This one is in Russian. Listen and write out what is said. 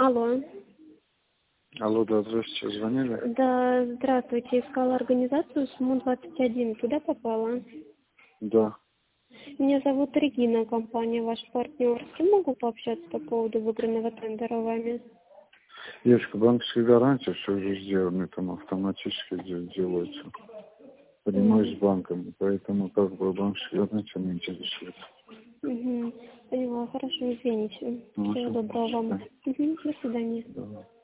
Алло. Алло, да, здравствуйте, звонили? Да, здравствуйте. Искала организацию СМУ-21. Туда попала? Да. Меня зовут Регина, компания «Ваш партнер». С кем могу пообщаться по поводу выигранного тендера вами? Девушка, банковская гарантия, все уже сделано, там автоматически делается. Понимаю, с банками, поэтому как бы банковская гарантия не интересует. Поняла, хорошо, извините. Ну, Всего доброго вам. до свидания. До свидания. Да.